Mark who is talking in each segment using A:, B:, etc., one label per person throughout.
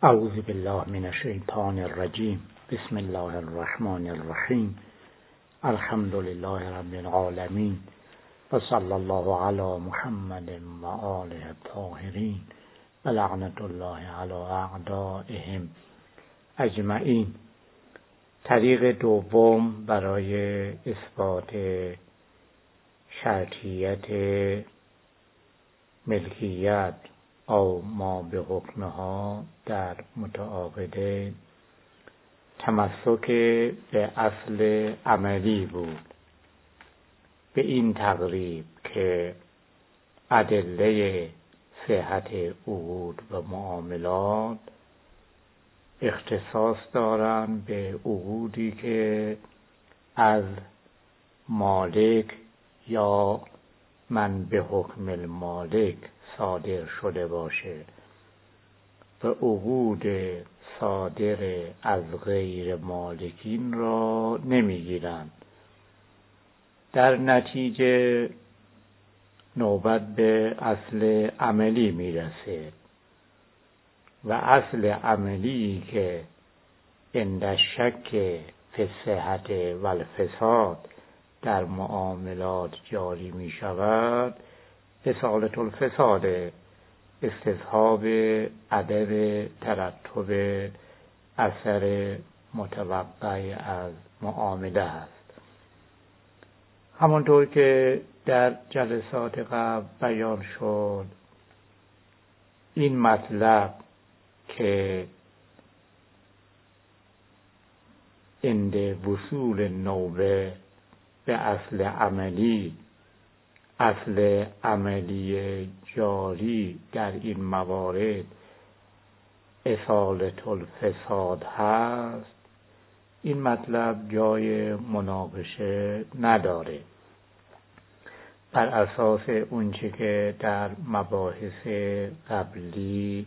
A: اعوذ بالله من الشیطان الرجیم. بسم الله الرحمن الرحیم. الحمد لله رب العالمین و صلی الله علی محمد و آله الطاهرین و لعنت الله علی اعدائهم اجمعین. طریق دوم برای اثبات شرطیت ملکیت او ما به حکمها در متعاقده تمسک به اصل عملی بود، به این تقریب که ادله صحت عقود و معاملات اختصاص دارند به عقودی که از مالک یا من به حکم المالک صادر شده باشه و عقود صادر از غیر مالکین را نمیگیرند. در نتیجه نوبت به اصل عملی میرسه و اصل عملی که عند شک فی الصحت و الفساد در معاملات جاری می شود اصالة الفساد، استصحاب عدم ترتب اثر متوقع از معامله است. همانطور که در جلسات قبل بیان شد، این مطلب که عند وصول نوبه به اصل عملی، اصل عملی جاری در این موارد اصالة الفساد هست، این مطلب جای مناقشه نداره. بر اساس اونچه که در مباحث قبلی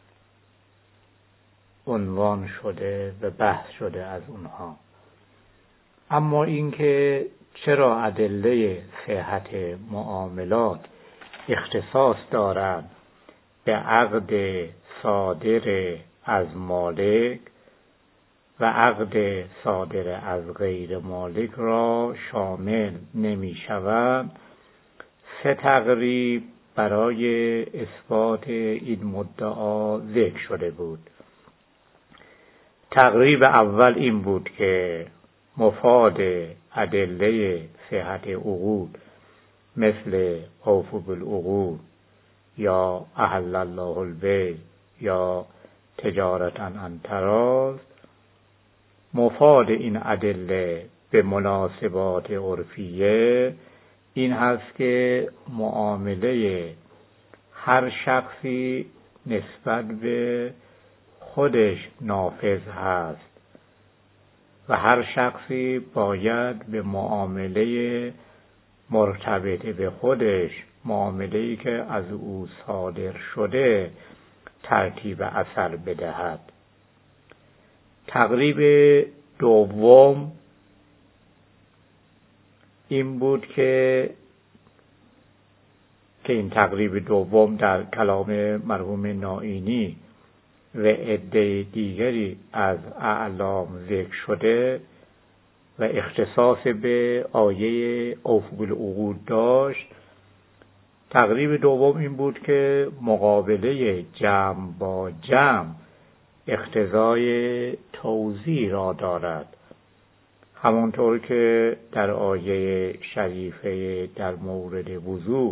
A: عنوان شده و بحث شده از اونها. اما اینکه چرا ادله صحت معاملات اختصاص دارند به عقد صادر از مالک و عقد صادر از غیر مالک را شامل نمی شوند، سه تقریب برای اثبات این مدعا ذکر شده بود. تقریب اول این بود که مفاد ادله صحت عقود مثل اوفوا بالعقود یا احل الله البیع یا تجارتا عن تراض، مفاد این ادله به مناسبات عرفیه این هست که معامله هر شخصی نسبت به خودش نافذ هست و هر شخصی باید به معامله مرتبط به خودش، معامله‌ای که از او صادر شده، ترتیب اثر بدهد. تقریب دوم این بود که این تقریب دوم در کلام مرحوم نائینی و عده دیگری از اعلام ذکر شده و اختصاص به آیه اوفوا بالعقود داشت. تقریب دوم این بود که مقابله جمع با جمع اقتضای توزیع را دارد، همانطور که در آیه شریفه در مورد وضوء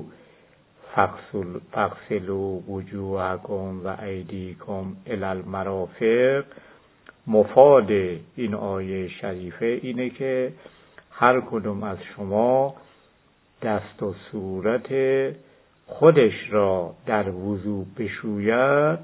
A: فاغسلوا وجوهکم و ایدیکم الی المرافق، مفاد این آیه شریفه اینه که هر کدوم از شما دست و صورت خودش را در وضوء بشوید.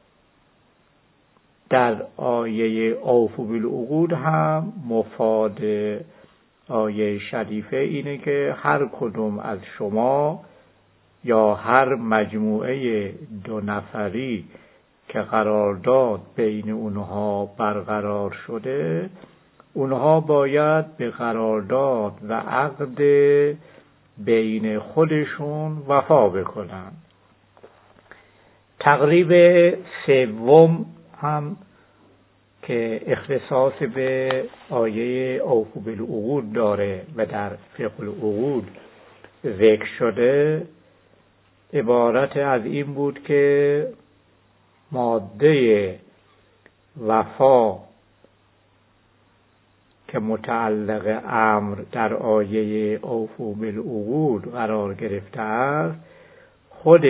A: در آیه اوفوا بالعقود هم مفاد آیه شریفه اینه که هر کدوم از شما یا هر مجموعه دو نفری که قرارداد بین اونها برقرار شده، اونها باید به قرارداد و عقد بین خودشون وفا بکنن. تقریب سوم هم که اختصاص به آیه اوفوا بالعقود داره و در فقه العقود ذکر شده، عبارت از این بود که ماده وفا که متعلق امر در آیه اوفوا بالعقود قرار گرفته است، خود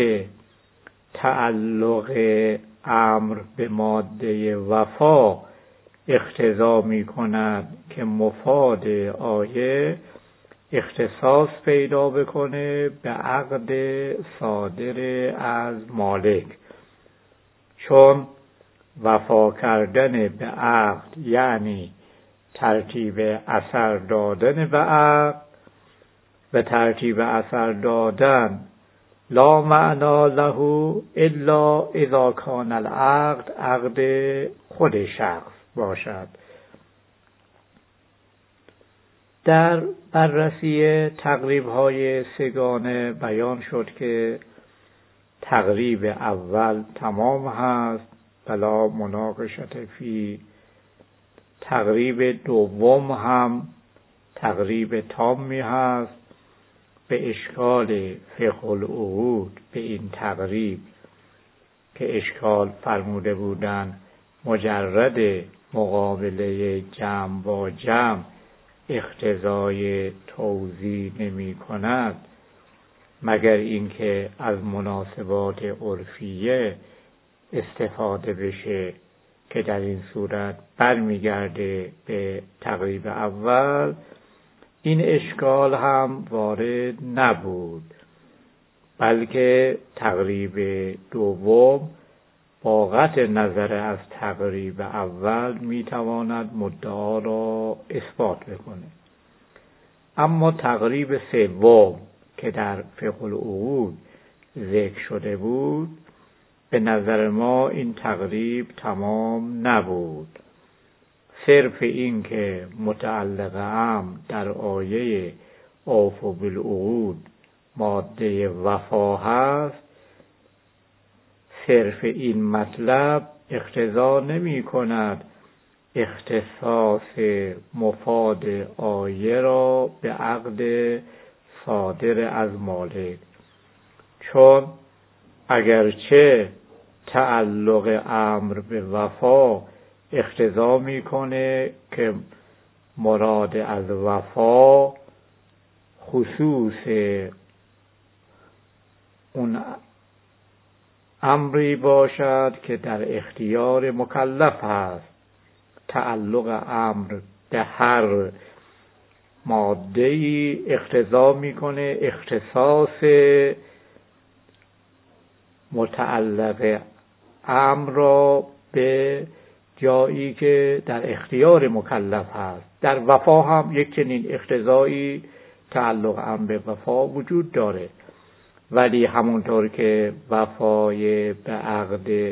A: تعلق امر به ماده وفا اقتضا می کند که مفاد آیه اختصاص پیدا بکنه به عقد صادر از مالک، چون وفا کردن به عقد یعنی ترتیب اثر دادن به عقد و ترتیب اثر دادن لا معنا له الا اذا کان العقد عقد خود شخص باشد. در بررسی تقریب‌های سگانه بیان شد که تقریب اول تمام هست بلا مناقشة فی، تقریب دوم هم تقریب تامی هست. به اشکال فقه العقود به این تقریب که اشکال فرموده بودند مجرد مقابله جمع با جمع اقتضای توزیع نمی کند مگر اینکه از مناسبات عرفیه استفاده بشه که در این صورت برمیگرده به تقریب اول، این اشکال هم وارد نبود، بلکه تقریب دوم با قطع نظر از تقریب اول میتواند مدعا را اثبات بکنه. اما تقریب سوم که در فقه العقود ذکر شده بود، به نظر ما این تقریب تمام نبود. صرف این که متعلق امر در آیه اوفوا بالعقود ماده وفا هست، صرف این مطلب اقتضا نمی کند اختصاص مفاد آیه را به عقد صادر از مالک، چون اگرچه تعلق امر به وفا اقتضا میکنه که مراد از وفا خصوص اون امری باشد که در اختیار مکلف هست، تعلق امر به هر ماده‌ای اقتضا میکنه اختصاص متعلق امر را به جایی که در اختیار مکلف هست. در وفا هم یک چنین اقتضایی تعلق امر به وفا وجود داره، ولی همونطور که وفای به عقد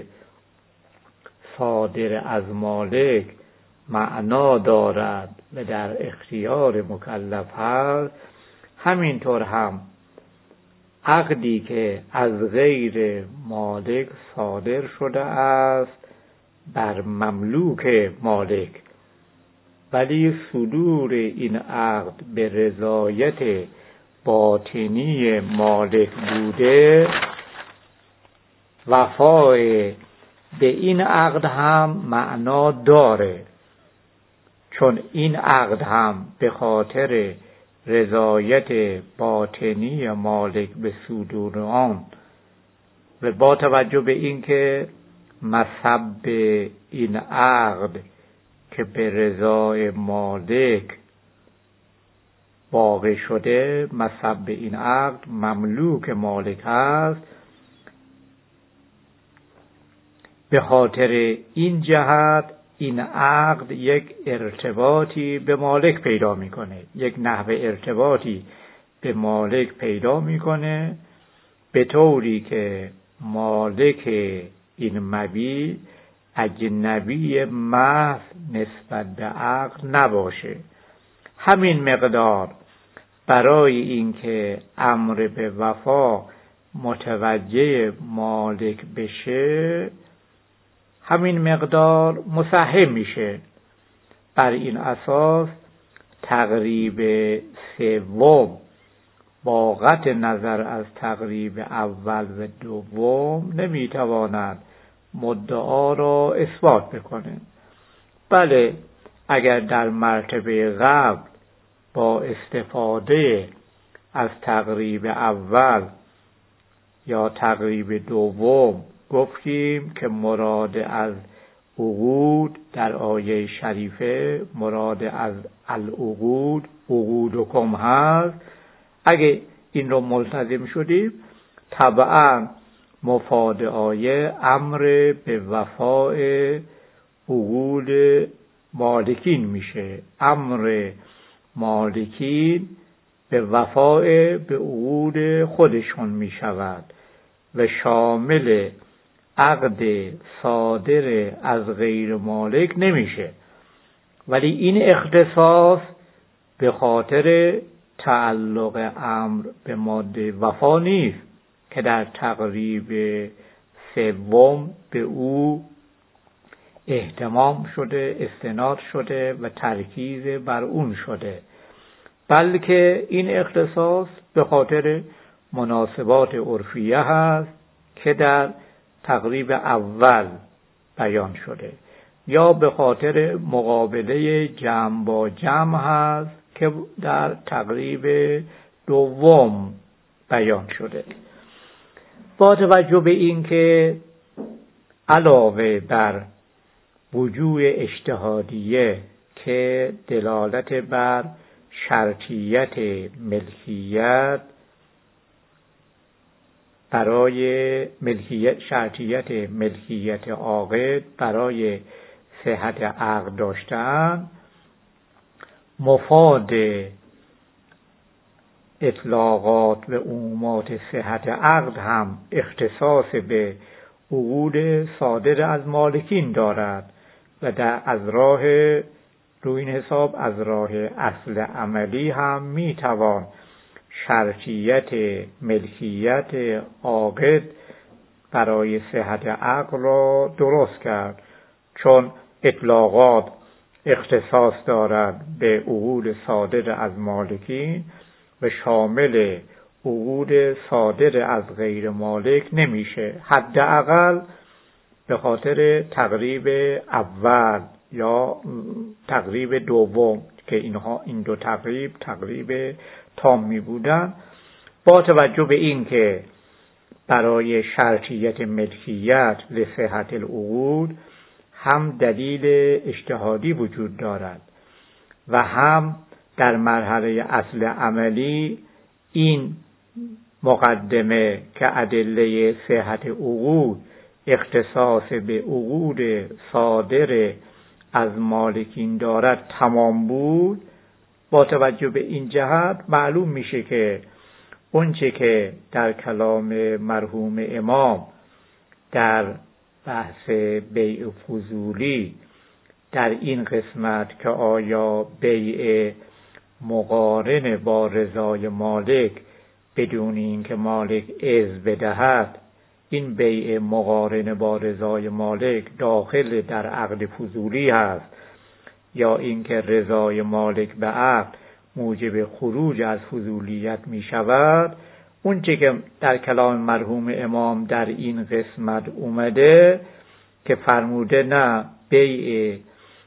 A: صادر از مالک معنا دارد و در اختیار مکلف هست، همینطور هم عقدی که از غیر مالک صادر شده است بر مملوک مالک، ولی صدور این عقد به رضایت باطنی مالک بوده، وفای به این عقد هم معنا داره، چون این عقد هم به خاطر رضایت باطنی مالک به صدور آن و با توجه به اینکه مصب این عقد که به رضای مالک واقع شده، مصب این عقد مملوک مالک هست، به خاطر این جهت این عقد یک ارتباطی به مالک پیدا میکنه، یک نحو ارتباطی به مالک پیدا میکنه، به طوری که مالک این مبیع اجنبی محض نسبت به عقد نباشه. همین مقدار برای اینکه امر به وفا متوجه مالک بشه، همین مقدار مسهم میشه. بر این اساس تقریب سوم با قطع نظر از تقریب اول و دوم نمیتواند مدعا را اثبات بکنه. بله، اگر در مرتبه قبل با استفاده از تقریب اول یا تقریب دوم گفتیم که مراد از عقود در آیه شریفه مراد از العقود عقودکم هست، اگه این رو ملتزم شدیم طبعا مفاد آیه امر به وفاء عقود مالکین میشه. امر مالکین به وفاء به عقود خودشون میشود و شامل عقد صادر از غیر مالک نمیشه. ولی این اختصاص به خاطر تعلق امر به ماده وفا نیست که در تقریب سوم به او اهتمام شده، استناد شده و ترکیز بر اون شده، بلکه این اختصاص به خاطر مناسبات عرفیه هست که در تقریب اول بیان شده، یا به خاطر مقابله جمع با جمع هست که در تقریب دوم بیان شده. با توجه به این که علاوه بر وجوه اجتهادیه که دلالت بر شرطیت ملکیت برای شرطیت ملکیت عاقد برای صحت عقد داشتن، مفاد اطلاقات و عمومات صحت عقد هم اختصاص به عقود صادر از مالکین دارد و از راه روی این حساب از راه اصل عملی هم میتوان شرطیت ملکیت عاقد برای صحت عقد را درست کرد، چون اطلاقات اختصاص دارد به عقود صادر از مالکین و شامل عقود صادر از غیر مالک نمیشه، حداقل به خاطر تقریب اول یا تقریب دوم که این دو تقریب تامی بودن. با توجه به این که برای شرطیت ملکیت لصحت العقود هم دلیل اجتهادی وجود دارد و هم در مرحله اصل عملی این مقدمه که ادله صحت عقود اختصاص به عقود صادر از مالکین دارد تمام بود. با توجه به این جهت معلوم میشه که اونچه که در کلام مرحوم امام در بحث بیع فضولی در این قسمت که آیا بیع مقارن با رضای مالک بدون اینکه مالک اذن بدهد، این بیع مقارن با رضای مالک داخل در عقد فضولی هست یا اینکه رضای مالک به عقد موجب خروج از فضولیت می شود، اون چه که در کلام مرحوم امام در این قسمت اومده که فرموده نه بیع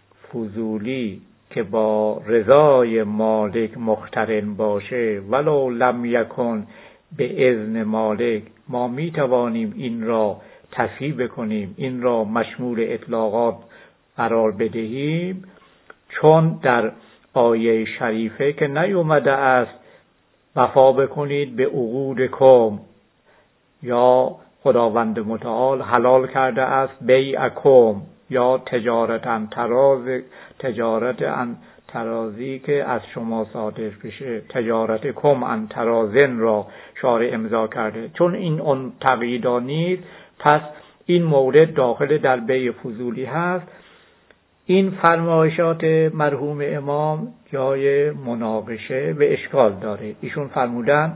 A: فضولی که با رضای مالک مقترن باشه ولو لم یکن به اذن مالک، ما می توانیم این را تصحیح کنیم، این را مشمول اطلاقات قرار بدهیم، چون در آیه شریفه که نیومده است وفا بکنید به عقودکم، یا خداوند متعال حلال کرده است بیعکم، یا تجارت ان ترازی که از شما صادر بشه، تجارت کم ان ترازن را شارع امضا کرده. چون این اون تقییدا نیست، پس این مورد داخل در بیع فضولی هست. این فرمایشات مرحوم امام جای مناقشه و اشکال داره. ایشون فرمودن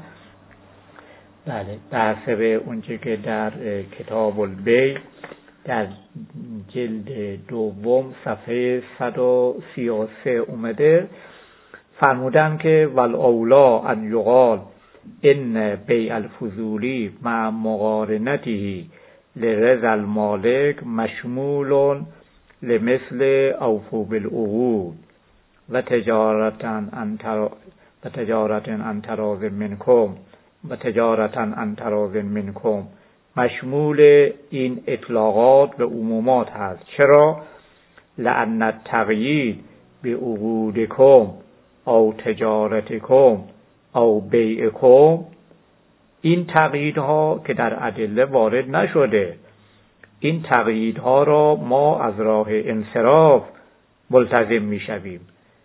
A: بله، بحث به اونچه که در کتاب البیع در جلد دوم صفحه 133 اومده، فرمودن که والاولا ان یقال ان بیع الفضولی مع مقارنته لرضا المالک مشمول لمثل اوفو بالعقود و تجارتا عن تراض منکم مشمول این اطلاقات و عمومات هست. چرا؟ لأن التقیید به عقودکم او تجارتکم او بیعکم، این تقییدها که در ادله وارد نشده، این تقییدها را ما از راه انصراف ملتزم میشویم.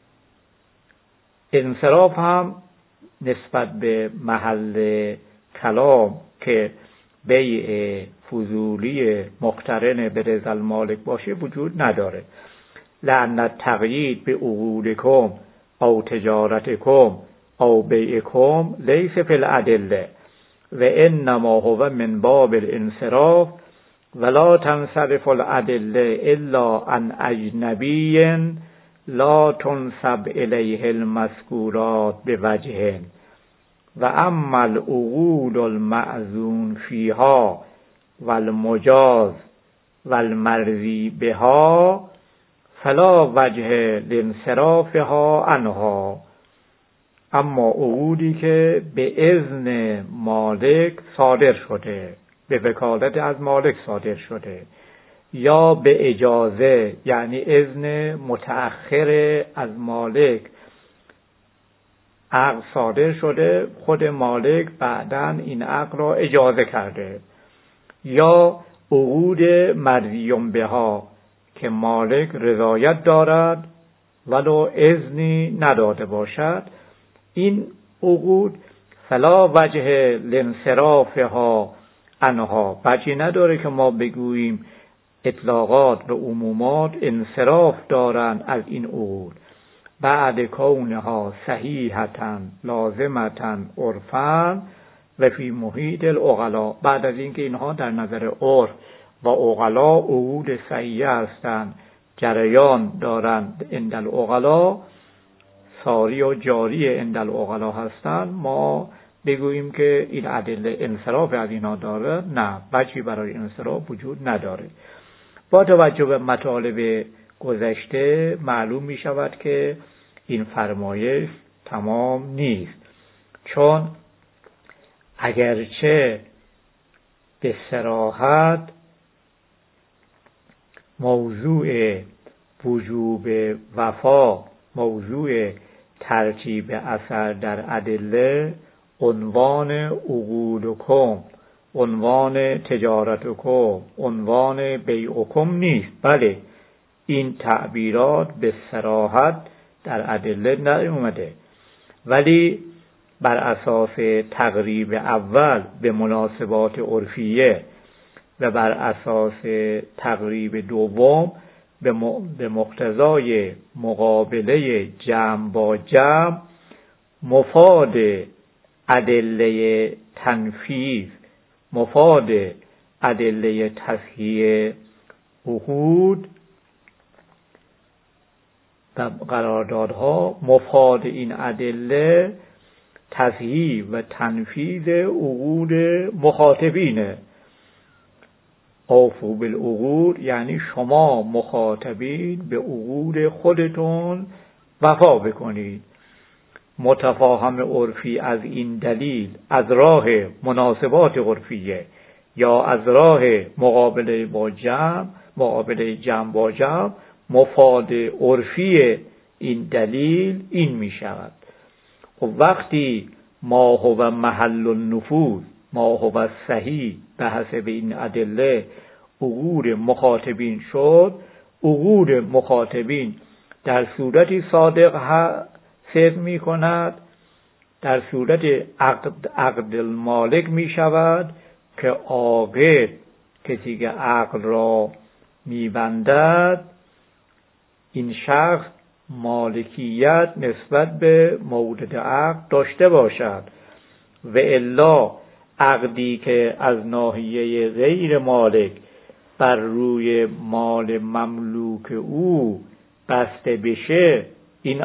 A: انصراف هم نسبت به محل کلام که بیع فضولی مقترن به رضا المالک باشه وجود نداره. لأن التقیید به عقودکم او تجارتکم او بیعکم لیس فی الادله و انما هو من باب الانصراف ولا تنصرف الادله الا عن اجنبی لا تنسب الیه المذکورات بوجه و اما العقود المأذون فیها والمجاز والمرضی بها فلا وجه لانصرافها عنها. اما عقودی که به اذن مالک صادر شده، به وکالت از مالک صادر شده، یا به اجازه یعنی اذن متأخر از مالک عقد صادر شده، خود مالک بعداً این عقد را اجازه کرده، یا عقود مرضی بها که مالک رضایت دارد ولو اذنی نداده باشد، این عقود فلا وجه لانصرافها عنها، وجهی نداره که ما بگوییم اطلاقات و عمومات انصراف دارند از این عقود بعد کونها صحیحتاً لازمتاً عرفاً و فی محیط العقلاء، بعد از اینکه اینها در نظر عرف و عقلاء عقود صحیح هستند، جریان دارند عند العقلاء، ساری و جاری عند العقلاء هستند، ما بگوییم که این ادله انصراف از اینها داره؟ نه، وجهی برای انصراف وجود نداره. با توجه به مطالب گذشته معلوم می شود که این فرمایش تمام نیست، چون اگرچه به صراحت موضوع وجوب وفا، موضوع ترتیب اثر در ادله، عنوان عقودکم، عنوان تجارتکم، عنوان بیعکم نیست. بله، این تعبیرات به صراحت در ادله نیامده، ولی بر اساس تقریب اول به مناسبات عرفیه و بر اساس تقریب دوم به مقتضای مقابله جمع با جمع، مفاد ادله تنفیذ، مفاد ادله تصحیح عقود و قراردادها، مفاد این ادله تصحیح و تنفیذ عقود مخاطبینه. اوفو بالعقود یعنی شما مخاطبین به عقود خودتون وفا بکنید. متفاهم عرفی از این دلیل از راه مناسبات عرفیه یا از راه مقابله با جمع، مقابله جمع با جمع، مفاد عرفی این دلیل این می شود. خب وقتی ما هو محل النفوذ، ما هو صحیح به حسب این ادله عقود مخاطبین شد، عقود مخاطبین در صورتی صادق صدق می کند، در صورت عقد المالک می شود که عاقد، کسی که عقد را می بندد، این شخص مالکیت نسبت به مورد عقد داشته باشد، و الا عقدی که از ناحیه غیر مالک بر روی مال مملوک او بسته بشه، این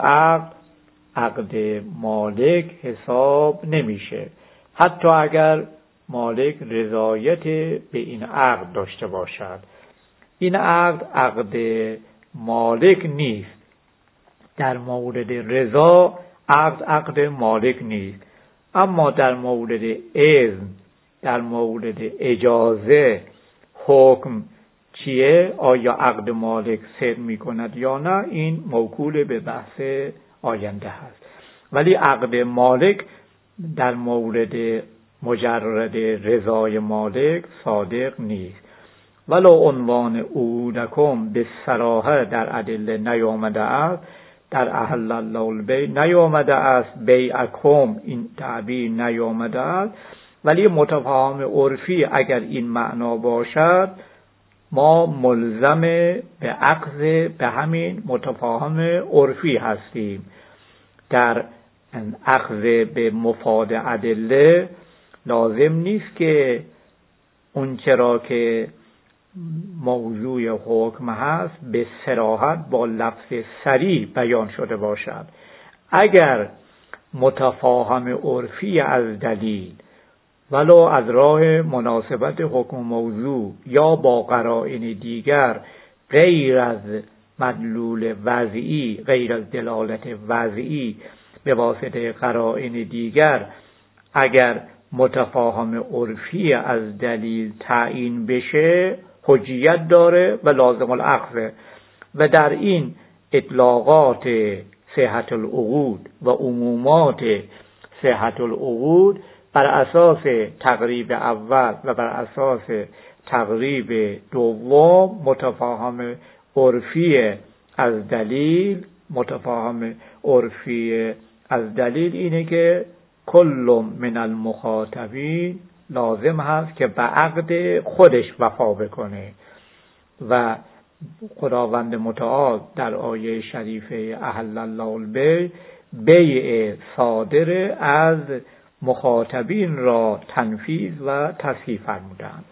A: عقد مالک حساب نمیشه، حتی اگر مالک رضایت به این عقد داشته باشد. این عقد مالک نیست. در مورد رضا عقد مالک نیست، اما در مورد اذن، در مورد اجازه حکم چیه؟ آیا عقد مالک صدق میکند یا نه؟ این موکول به بحث آینده هست. ولی عقد مالک در مورد مجرد رضای مالک صادق نیست. ولو عنوان عقودکم به صراحه در ادله نیامده است، در احل الله البیع نیامده است، بیعکم این تعبیر نیامده است، ولی متفاهم عرفی اگر این معنا باشد، ما ملزم به اخذ به همین متفاهم عرفی هستیم. در اخذ به مفاد ادله لازم نیست که اون چرا که موضوع حکم هست به صراحت با لفظ صریح بیان شده باشد. اگر متفاهم عرفی از دلیل ولو از راه مناسبت حکم موضوع یا با قرائن دیگر غیر از مدلول وضعی، غیر از دلالت وضعی به واسطه قرائن دیگر، اگر متفاهم عرفی از دلیل تعیین بشه حجیت داره و لازم الاخذ. و در این اطلاقات صحت العقود و عمومات صحت العقود بر اساس تقریب اول و بر اساس تقریب دوم متفاهم عرفی از دلیل، متفاهم عرفی از دلیل اینه که کل من المخاطبین لازم هست که به عقد خودش وفا بکنه. و خداوند متعال در آیه شریفه احل الله البیع بیع صادر از مخاطبین را تنفیذ و تصحیح فرمودند.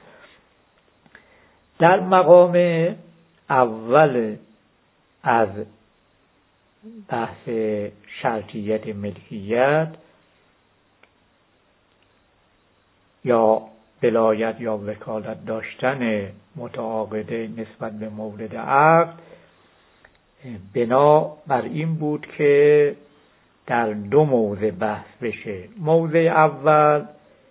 A: در مقام اول از بحث شرطیت ملکیت یا ولایت یا وکالت داشتن متعاقده نسبت به مورد عقد، بنا بر این بود که در دو موضع بحث بشه. موضع اول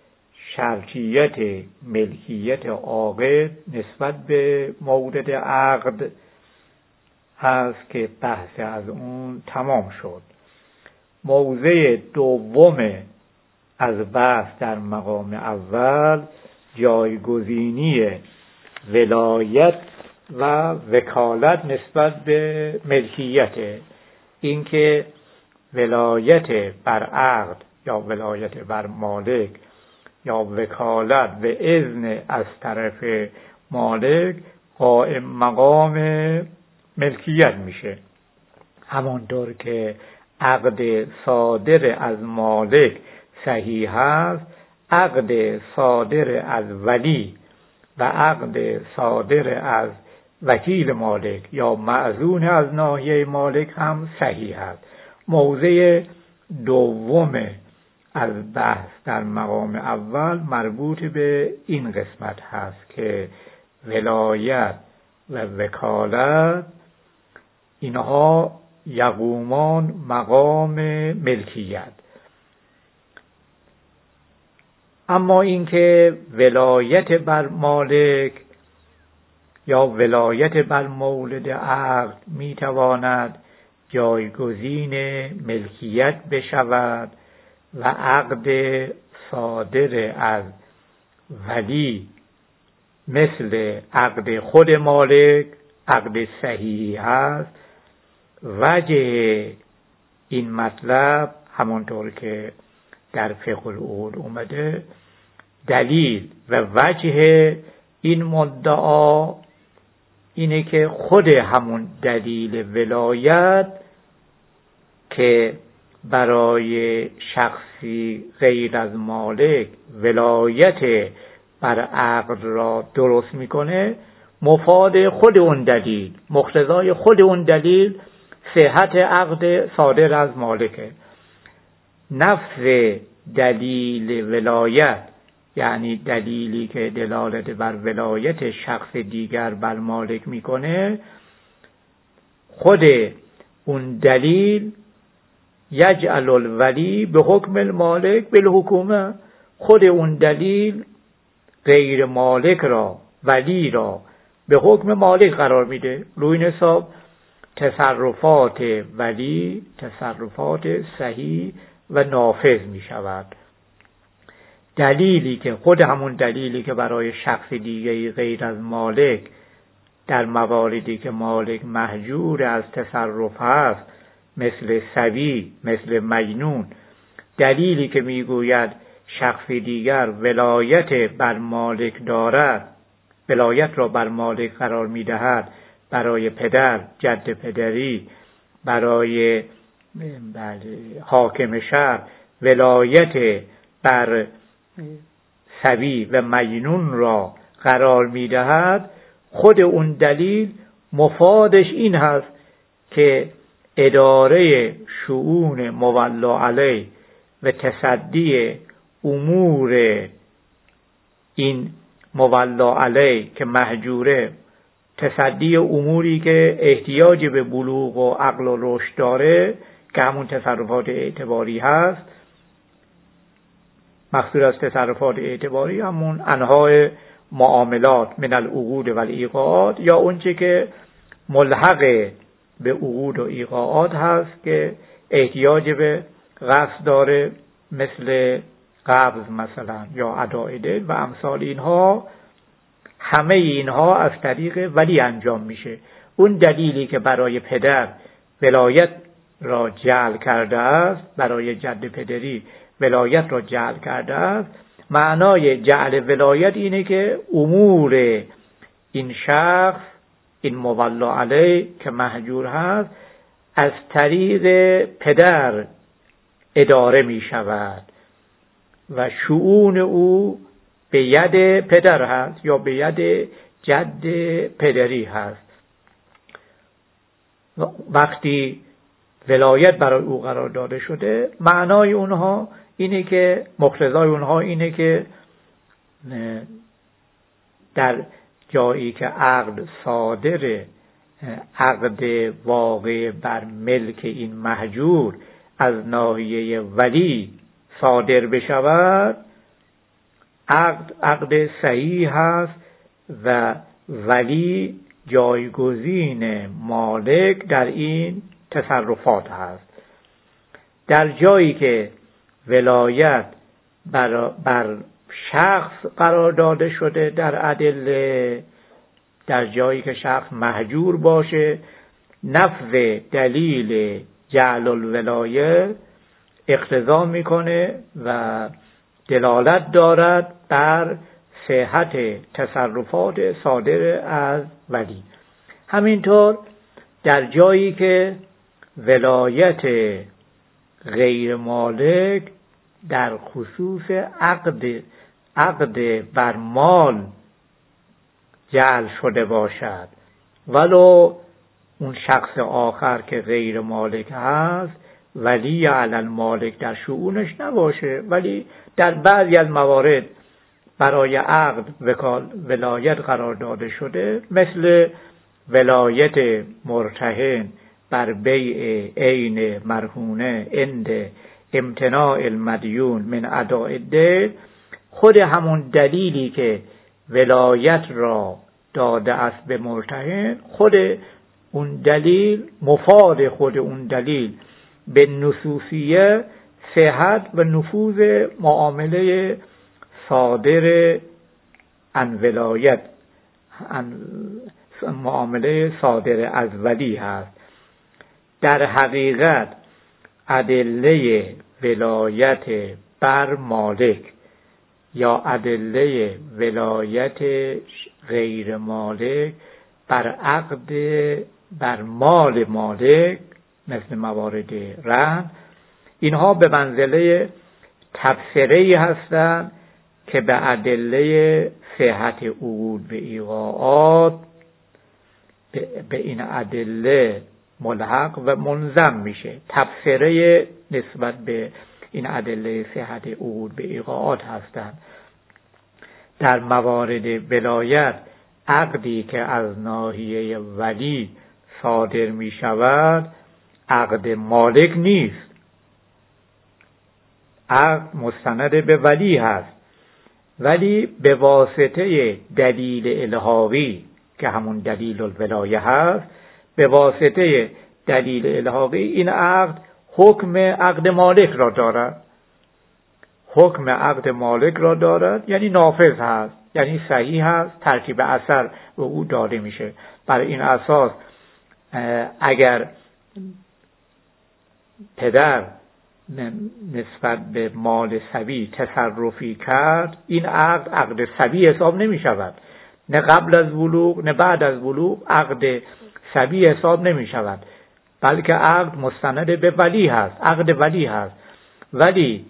A: شرطیت ملکیت عاقد نسبت به مورد عقد هست که بحث از اون تمام شد. موضع دوم از بحث در مقام اول جایگزینی ولایت و وکالت نسبت به ملکیت، اینکه ولایت بر عقد یا ولایت بر مالک یا وکالت به اذن از طرف مالک قائم مقام ملکیت میشه. همانطور که عقد صادر از مالک صحیح است، عقد صادر از ولی و عقد صادر از وکیل مالک یا مأذون از ناحیه مالک هم صحیح است. موضع دوم از بحث در مقام اول مربوط به این قسمت هست که ولایت و وکالت اینها یقومان مقام ملکیت. اما اینکه ولایت بر مالک یا ولایت بر مولد عقد میتواند جایگزین ملکیت بشود و عقد صادر از ولی مثل عقد خود مالک عقد صحیح است، وجه این مطلب همانطور که در فقه العقود اومده، دلیل و وجه این مدعا اینه که خود همون دلیل ولایت که برای شخصی غیر از مالک ولایت بر عقد را درست میکنه، مفاد خود اون دلیل، مقتضای خود اون دلیل صحت عقد صادر از مالکه. نفس دلیل ولایت، یعنی دلیلی که دلالت بر ولایت شخص دیگر بر مالک میکنه، خود اون دلیل یجعل الولی به حکم المالک بالحکومه، خود اون دلیل غیر مالک را، ولی را به حکم مالک قرار میده. روی این حساب تصرفات ولی تصرفات صحیح و نافذ می شود. دلیلی که خود همون دلیلی که برای شخص دیگری غیر از مالک در مواردی که مالک محجور از تصرف هست، مثل صبی، مثل مجنون، دلیلی که میگوید شخص دیگر ولایت بر مالک دارد، ولایت را بر مالک قرار میدهد، برای پدر، جد پدری، برای حاکم شهر ولایت بر صبی و مجنون را قرار میدهد، خود اون دلیل مفادش این هست که اداره شؤون مولا علیه و تصدی امور این مولا علیه که محجوره، تصدی اموری که احتیاج به بلوغ و عقل و رشد داره که همون تصرفات اعتباری هست. مقصود از تصرفات اعتباری همون انواع معاملات من العقود و الایقاعات، یا اونچه که ملحق به عقود و ایقاعات هست که احتیاج به قصد داره، مثل قبض مثلا یا اداء دین و امثال اینها. همه اینها از طریق ولی انجام میشه. اون دلیلی که برای پدر ولایت را جعل کرده است، برای جد پدری ولایت را جعل کرده است، معنای جعل ولایت اینه که امور این شخص، این مولا علیه که محجور هست، از طریق پدر اداره می شود و شؤون او به ید پدر هست یا به ید جد پدری هست. وقتی ولایت برای او قرار داده شده، معنای اونها اینه که، مقتضای اونها اینه که در جایی که عقد صادره، عقد واقع بر ملک این محجور از ناحیه ولی صادر بشود، عقد صحیح هست و ولی جایگزین مالک در این تصرفات هست. در جایی که ولایت بر شخص قرار داده شده در ادله، در جایی که شخص محجور باشه، نفذ دلیل جعل الولایه اقتضا میکنه و دلالت دارد بر صحت تصرفات صادر از ولی. همینطور در جایی که ولایت غیر مالک در خصوص عقد بر مال جعل شده باشد، ولو اون شخص آخر که غیر مالک هست ولی علی المالک در شؤونش نباشه، ولی در بعضی از موارد برای عقد ولایت قرار داده شده، مثل ولایت مرتهن بر بیع عین مرهونه عند امتناع المدیون من اداء الدین. خود همون دلیلی که ولایت را داده است به مرتهن، خود اون دلیل، مفاد خود اون دلیل به نصوصیه صحت و نفوذ معامله صادر عن ولایت، معامله صادر از ولی هست. در حقیقت ادله ولایت بر مالک یا ادله ولایت غیر مالک بر عقد بر مال مالک، مثل موارد رهن، اینها به منزله تبصره‌ای هستند که به ادله صحت عقود به ایقاعات به این ادله ملحق و منظم میشه. تبصره نسبت به این ادله صحت عقود به ایقاعات هستند. در موارد ولایت عقدی که از ناحیه ولی صادر می شود عقد مالک نیست، عقد مستند به ولی هست، ولی به واسطه دلیل الحاقی که همون دلیل الولایه هست، به واسطه دلیل الحاقی این عقد حکم عقد مالک را دارد. حکم عقد مالک را دارد یعنی نافذ هست، یعنی صحیح هست، ترتیب اثر به او داده میشه. برای این اساس اگر پدر نسبت به مال صبی تصرفی کرد، این عقد صبی حساب نمی شود. نه قبل از بلوغ نه بعد از بلوغ عقد صبی حساب نمی شود، بلکه عقد مستند به ولی هست، عقد ولی هست. ولی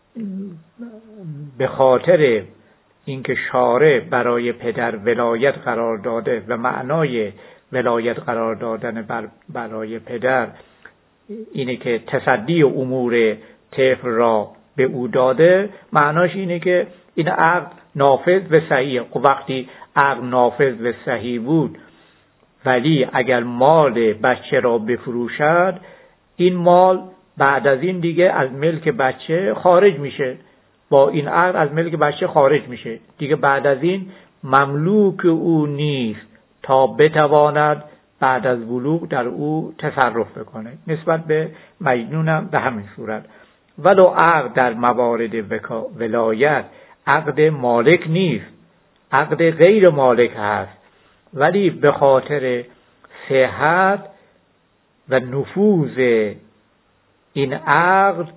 A: به خاطر اینکه شارع برای پدر ولایت قرار داده و معنای ولایت قرار دادن برای پدر اینه که تصدی امور طفل را به او داده، معناش اینه که این عقد نافذ و صحیح. وقتی عقد نافذ و صحیح بود، ولی اگر مال بچه را بفروشد، این مال بعد از این دیگه از ملک بچه خارج میشه، با این عقد از ملک بچه خارج میشه، دیگه بعد از این مملوک او نیست تا بتواند بعد از بلوغ در او تصرف بکنه. نسبت به مجنونم به همین صورت. ولو عقد در موارد ولایت عقد مالک نیست، عقد غیر مالک هست، ولی به خاطر صحت و نفوذ این عقد،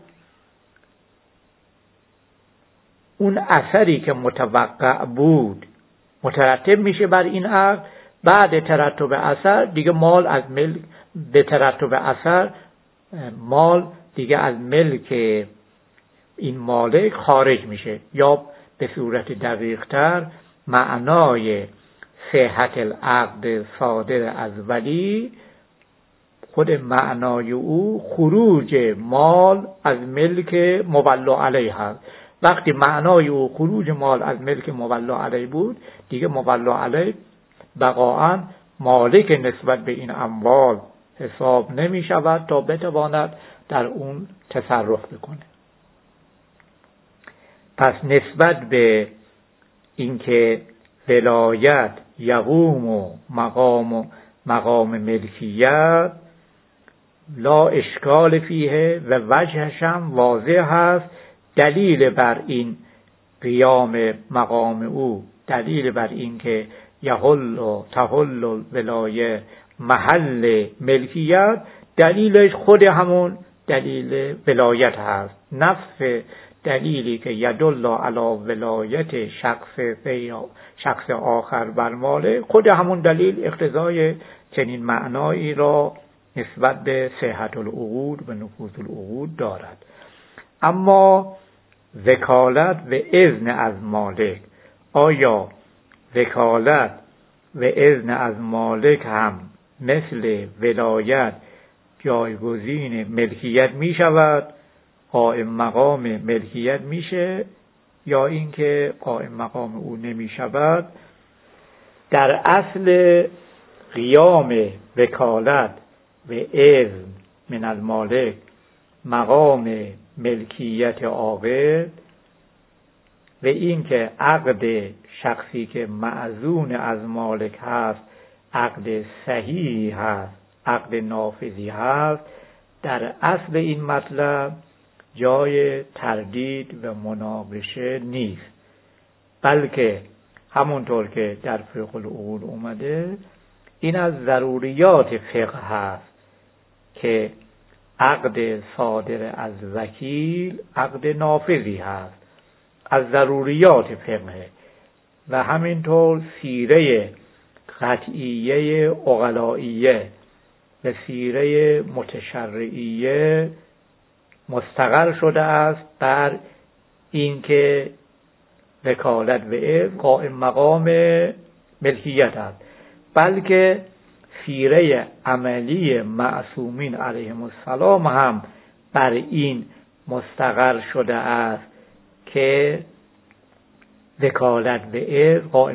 A: اون اثری که متوقع بود مترتب میشه بر این عقد. بعد ترتب اثر دیگه مال از ملک، به ترتب اثر مال دیگه از ملک این مالک خارج میشه. یا به صورت دقیق تر معنای صحت العقد صادر از ولی، خود معنای او خروج مال از ملک مولا علیه هست. وقتی معنای او خروج مال از ملک مولا علیه بود، دیگه مولا علیه بقاعاً مالک نسبت به این اموال حساب نمی شود تا بتواند در اون تصرف بکنه. پس نسبت به اینکه ولایت یقوم و مقام ملکیت لا اشکال فیه و وجهش هم واضح هست. دلیل بر این قیام مقام او، دلیل بر این که یحل و تحل ولایه محل ملکیت، دلیلش خود همون دلیل ولایت هست. نفس دلیلی که یدل علی ولایت شخص آخر بر ماله، خود همون دلیل اقتضای چنین معنایی را نسبت به صحت العقود و نفوذ العقود دارد. اما وکالت و اذن از مالک، آیا وکالت و اذن از مالک هم مثل ولایت جایگزین ملکیت می شود؟ قائم مقام ملکیت میشه یا اینکه قائم مقام او نمی شود؟ در اصل قیام وکالت و اذن من المالک مقام ملکیت عاقل و اینکه عقد شخصی که معزون از مالک هست عقد صحیح هست، عقد نافذی هست، در اصل این مطلب جای تردید و مناقشه نیست، بلکه همونطور که در فقه العقول اومده این از ضروریات فقه هست که عقد صادر از وکیل عقد نافذی هست، از ضروریات فقه. و همینطور سیره قطعیه عقلائیه و سیره متشرعیه مستقر شده است بر اینکه وکالت و اذن قائم مقام ملکیت است، بلکه سیره عملی معصومین علیهم السلام هم بر این مستقر شده است که وکالت به ارث قائم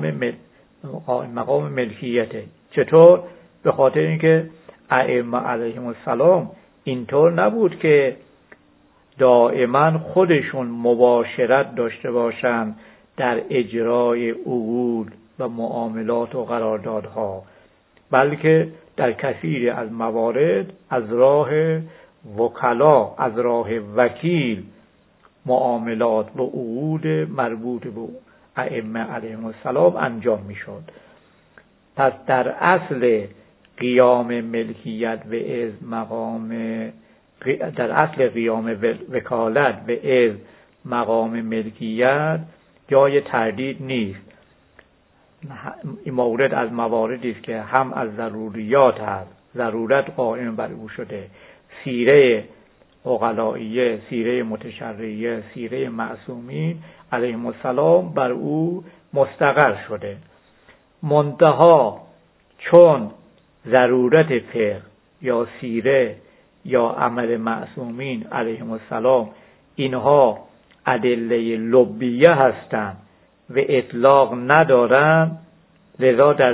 A: مقام ملکیته. چطور؟ به خاطر اینکه ائمه علیهم السلام اینطور نبود که دائما خودشون مباشرت داشته باشند در اجرای عقود و معاملات و قراردادها، بلکه در کثیر از موارد از راه وکلا، از راه وکیل معاملات و عقود مربوط به ائمه علیهم السلام انجام میشد. پس در اصل قیام ملکیت به از مقام، در اصل قیام وکالت به از مقام ملکیت جای تردید نیست. این مورد از مواردی است که هم از ضروریات هست، ضرورت قائم بر او شده. سیره عقلائیه، سیره متشرعیه، سیره معصومین علیهم السلام بر او مستقر شده. منتها چون ضرورت فقه یا سیره یا عمل معصومین علیهم السلام اینها ادله لبیه هستند و اطلاق ندارند، لذا در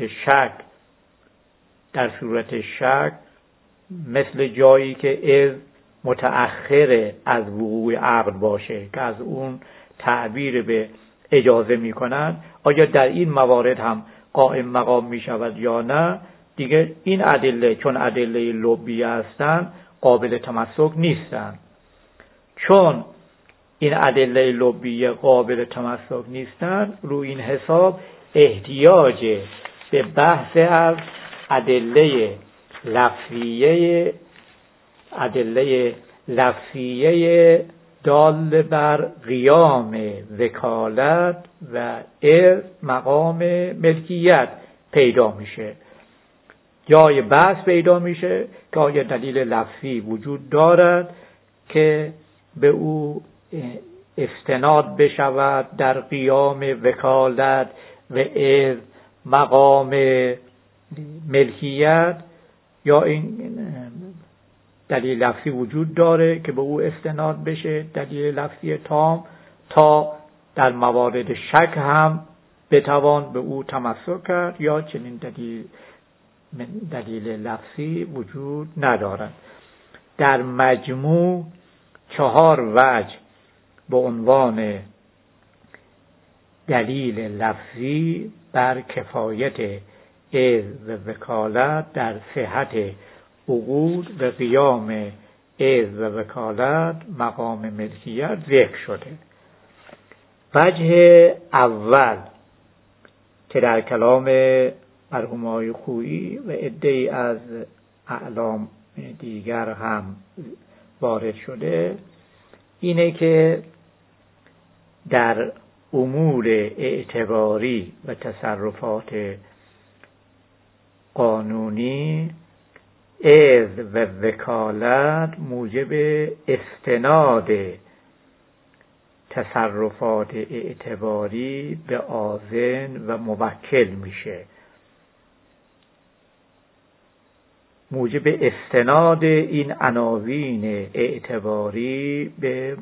A: صورت شک مثل جایی که از متأخر از وقوع عقد باشه که از اون تعبیر به اجازه میکنند، آیا در این موارد هم قائم مقام میشود یا نه، دیگه این ادله چون ادله لبیه هستند قابل تمسک نیستند. چون این ادله لبیه قابل تمسک نیستند، روی این حساب احتیاج به بحث از ادله لفظیه دال بر قیام وکالت و ارث مقام ملکیت پیدا میشه. جای بحث پیدا میشه که آیا دلیل لفظی وجود دارد که به او استناد بشود در قیام وکالت و ارث مقام ملکیت، یا این دلیل لفظی وجود داره که به او استناد بشه، دلیل لفظی تام، تا در موارد شک هم بتوان به او تمسک کرد، یا چنین دلیل لفظی وجود ندارد. در مجموع 4 وجه به عنوان دلیل لفظی بر کفایت از و وکالت در صحت عقود و قیام از و وکالت مقام ملکیت ذکر شده. وجه اول که در کلام مرحوم آقای خویی و عده‌ای از اعلام دیگر هم وارد شده، اینه که در امور اعتباری و تصرفات قانونی از و وکالت موجب استناد تصرفات اعتباری به آذن و موکل میشه. موجب استناد این عناوین اعتباری به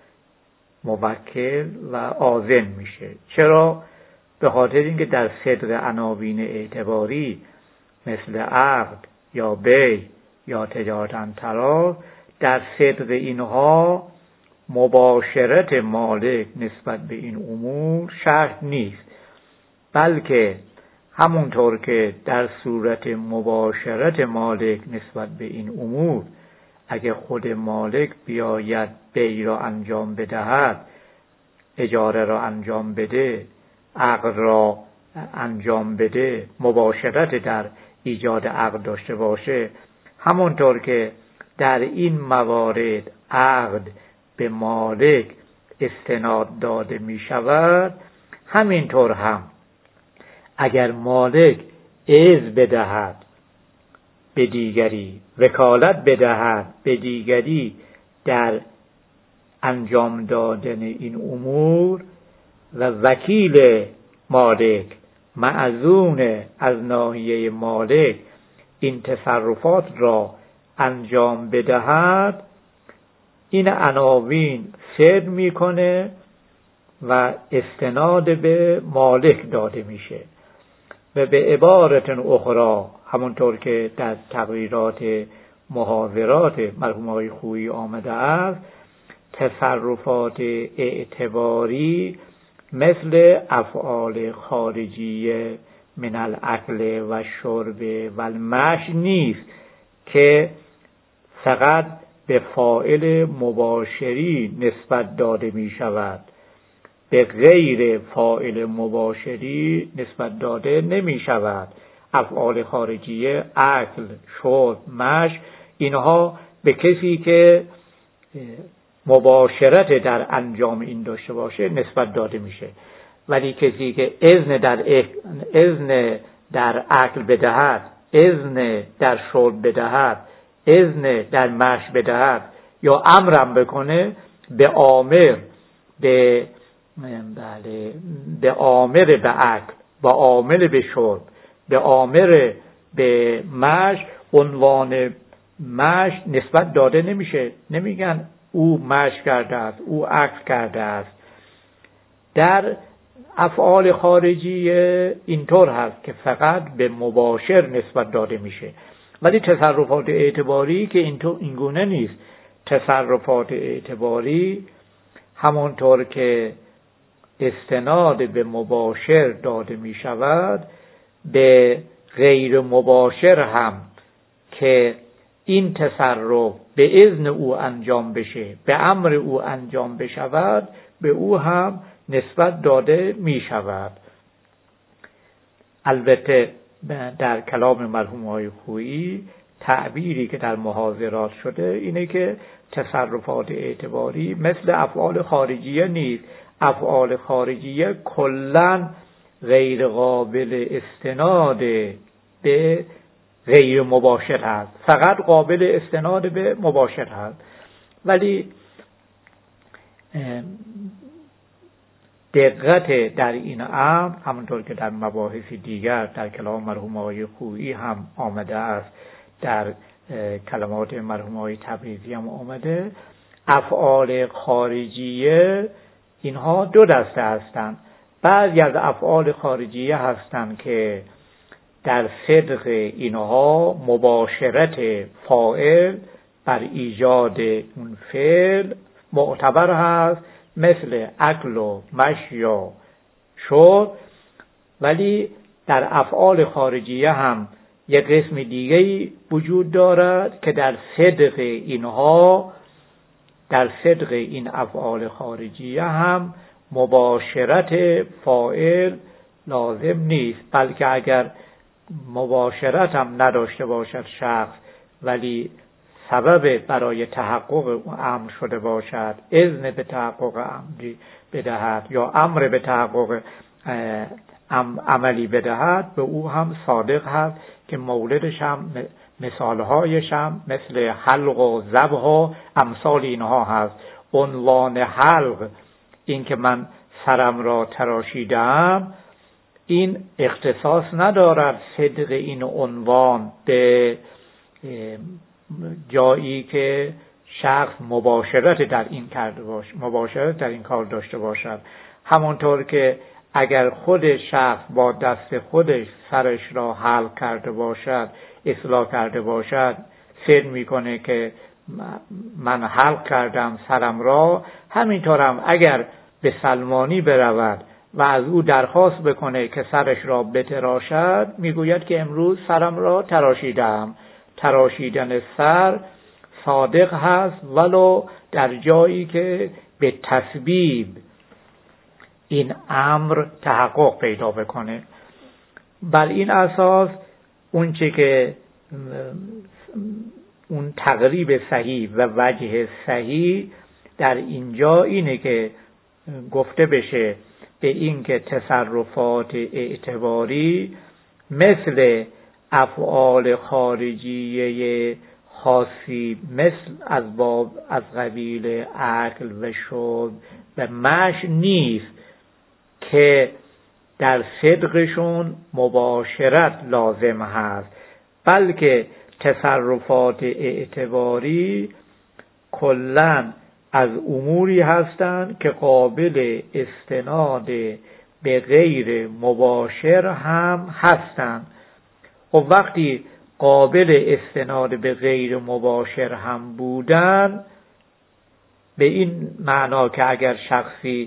A: موکل و آذن میشه. چرا؟ به خاطر اینکه در صدر عناوین اعتباری مثل عقد یا بیع یا تجارت طراز، در صدر اینها مباشرت مالک نسبت به این امور شرط نیست، بلکه همونطور که در صورت مباشرت مالک نسبت به این امور اگه خود مالک بیاید بیع را انجام بدهد، اجاره را انجام بده، عقد را انجام بده، مباشرت در ایجاد عقد داشته باشه، همونطور که در این موارد عقد به مالک استناد داده می شود، همینطور هم اگر مالک اذن بدهد به دیگری، وکالت بدهد به دیگری در انجام دادن این امور و وکیل مالک مأذون از ناحیه مالک این تصرفات را انجام بدهد، این عناوین فعل میکنه و استناد به مالک داده میشه. و به عبارت اخرى، همونطور که در تقریرات محاضرات مرحوم آقای خویی آمده است، تصرفات اعتباری مثل افعال خارجیه من الاکل و شرب و المشی نیست که فقط به فاعل مباشری نسبت داده می شود، به غیر فاعل مباشری نسبت داده نمی شود. افعال خارجیه، اکل، شرب، مشی، اینها به کسی که مباشرت در انجام این داشته باشه نسبت داده میشه. ولی کسی که اذن در اکل بدهد، اذن در شرب بدهد، اذن در مشی بدهد یا امرم بکنه، به آمر به اکل، به آمر به شرب، به آمر به مشی، عنوان مشی نسبت داده نمیشه. نمیگن او مشی کرده است، او اکل کرده است. در افعال خارجیه اینطور هست که فقط به مباشر نسبت داده میشه. ولی تصرفات اعتباری که این گونه نیست. تصرفات اعتباری همونطور که استناد به مباشر داده می شود، به غیر مباشر هم که این تصرف به اذن او انجام بشه، به امر او انجام بشود، به او هم نسبت داده می شود. البته در کلام مرحوم آقای خویی تعبیری که در محاضرات شده اینه که تصرفات اعتباری مثل افعال خارجیه نیست. افعال خارجیه کلاً غیر قابل استناد به غیر مباشر هست، فقط قابل استناد به مباشر هست. ولی دقت در این امر همونطور که در مباحث دیگر در کلام مرحوم آقای خویی هم آمده است، در کلمات مرحوم آقای تبریزی هم آمده، افعال خارجیه اینها دو دسته هستند. بعضی از افعال خارجیه هستند که در صدق اینها مباشرت فاعل بر ایجاد اون فعل معتبر هست، مثل اکل و مشی و شرب. ولی در افعال خارجیه هم یک قسم دیگه وجود دارد که در صدق اینها، در صدق این افعال خارجیه هم مباشرت فاعل لازم نیست، بلکه اگر مباشرت هم نداشته باشد شخص، ولی سبب برای تحقق امر شده باشد، اذن به تحقق امری بدهد یا امر به تحقق عملی بدهد، به او هم صادق هست که موردش هم مثالهایش هم مثل حلق و ذبح و امثال اینها هست. عنوان حلق، این که من سرم را تراشیدم، این اختصاص ندارد صدق این عنوان به جایی که شخص مباشرت در این کرده باشد، مباشرت در این کار داشته باشد. همانطور که اگر خود شخص با دست خودش سرش را حلق کرده باشد، اصلاح کرده باشد، فعل میکنه که من حلق کردم سرم را، همینطورم اگر به سلمانی برود و از او درخواست بکنه که سرش را بتراشد، میگوید که امروز سرم را تراشیدم. تراشیدن سر صادق هست، ولو در جایی که به تسبیب این امر تحقق پیدا بکنه. بر این اساس اون چه که اون تقریب صحیح و وجه صحیح در اینجا اینه که گفته بشه به این که تصرفات اعتباری مثل افعال خارجیه خاصی، مثل از قبیل اکل و شرب و مشی نیست که در صدقشون مباشرت لازم هست، بلکه تصرفات اعتباری کلاً از اموری هستند که قابل استناد به غیر مباشر هم هستند. و وقتی قابل استناد به غیر مباشر هم بودن، به این معنا که اگر شخصی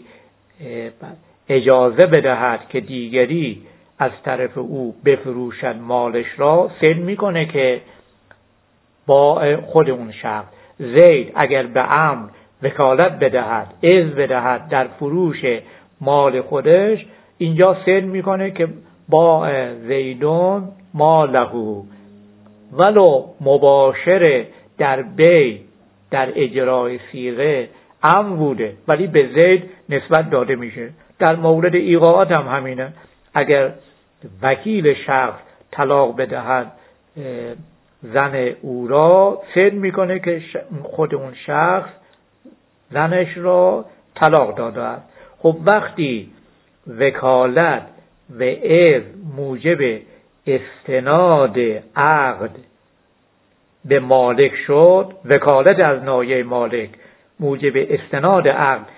A: اجازه بدهد که دیگری از طرف او بفروشد مالش را، سن میکنه که با خود اون شخص. زید اگر به عمرو وکالت بدهد، اذن بدهد در فروش مال خودش، اینجا سن میکنه که با زیدون ماله، ولو مباشر در بی در اجرای صیغه عمرو بوده ولی به زید نسبت داده میشه. در مورد ایقاعات هم همینه. اگر وکیل شخص طلاق بدهد زن او را، سن میکنه که خود اون شخص زنش را طلاق داده است. خب وقتی وکالت و اذن موجب استناد عقد به مالک شد، وکالت از ناحیه مالک موجب استناد عقد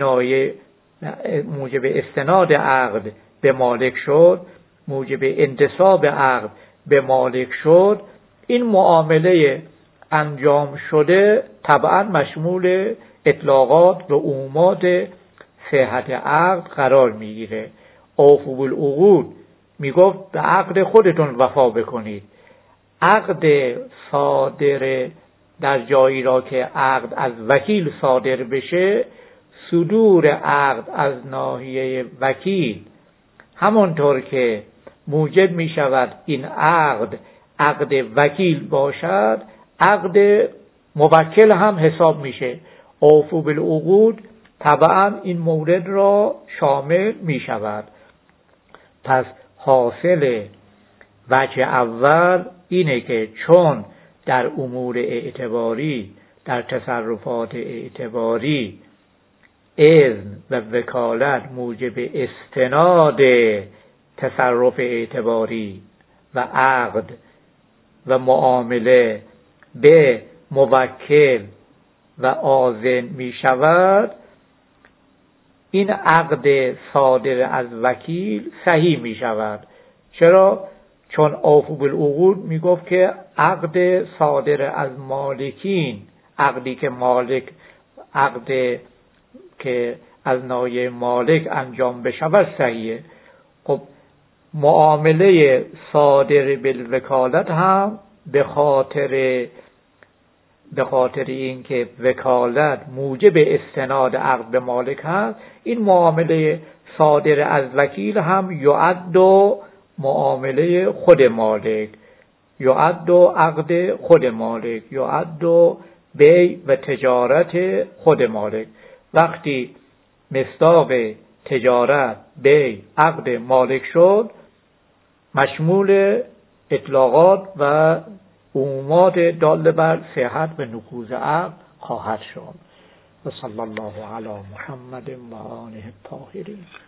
A: به مالک شد، موجب انتصاب عقد به مالک شد، این معامله انجام شده طبعا مشمول اطلاقات و عمومات صحت عقد قرار میگیره. اوفوا بالعقود میگفت به عقد خودتون وفا بکنید. عقد صادر در جایی را که عقد از وکیل صادر بشه، صدور عقد از ناحیه وکیل همانطور که موجب می شود این عقد وکیل باشد، عقد موکل هم حساب میشه. اوفوا بالعقود طبعا این مورد را شامل می شود. پس حاصل وجه اول اینه که چون در امور اعتباری، در تصرفات اعتباری، اذن و وکالت موجب استناد تصرف اعتباری و عقد و معامله به موکل و آذن می شود، این عقد صادر از وکیل صحیح می شود. چرا؟ چون اوفوا بالعقود می گفت که عقد صادر از مالکین، عقدی که از ناحیه مالک انجام بشود صحیحه. خب معامله صادر بالوکالت هم به خاطر اینکه وکالت موجب استناد عقد به مالک هست، این معامله صادر از وکیل هم یعد و معامله خود مالک، یعد و عقد خود مالک، یعد و بیع و تجارت خود مالک. وقتی مصداق تجارت، بیع، عقد مالک شد، مشمول اطلاقات و عمومات داله بر صحت و نفوذ عقد خواهد شد. و صلی الله علی محمد و آله الطاهرین.